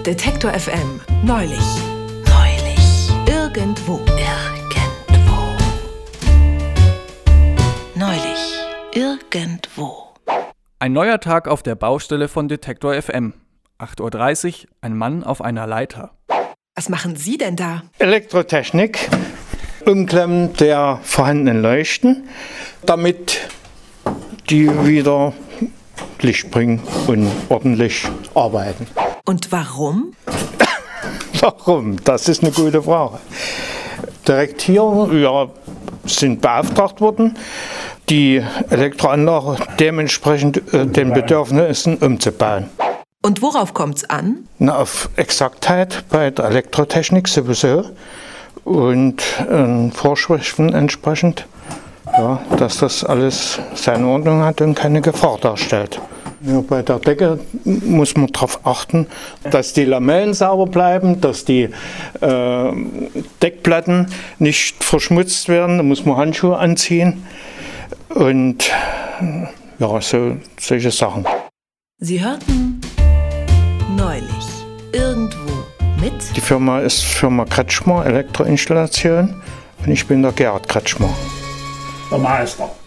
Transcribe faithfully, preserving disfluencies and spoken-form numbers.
Detektor F M. Neulich. Neulich. Irgendwo. Irgendwo. Neulich. Irgendwo. Ein neuer Tag auf der Baustelle von Detektor F M. acht Uhr dreißig, ein Mann auf einer Leiter. Was machen Sie denn da? Elektrotechnik, Umklemmen der vorhandenen Leuchten, damit die wieder Licht bringen und ordentlich arbeiten. Und warum? Warum? Das ist eine gute Frage. Direkt hier, ja, sind beauftragt worden, die Elektroanlage dementsprechend äh, den Bedürfnissen umzubauen. Und worauf kommt's an? Na, auf Exaktheit bei der Elektrotechnik sowieso und äh, Vorschriften entsprechend, ja, dass das alles seine Ordnung hat und keine Gefahr darstellt. Ja, bei der Decke muss man darauf achten, dass die Lamellen sauber bleiben, dass die äh, Deckplatten nicht verschmutzt werden. Da muss man Handschuhe anziehen und ja, so solche Sachen. Sie hörten Neulich. Irgendwo. Mit? Die Firma ist Firma Kretschmer, Elektroinstallation, und ich bin der Gerhard Kretschmer. Der Meister.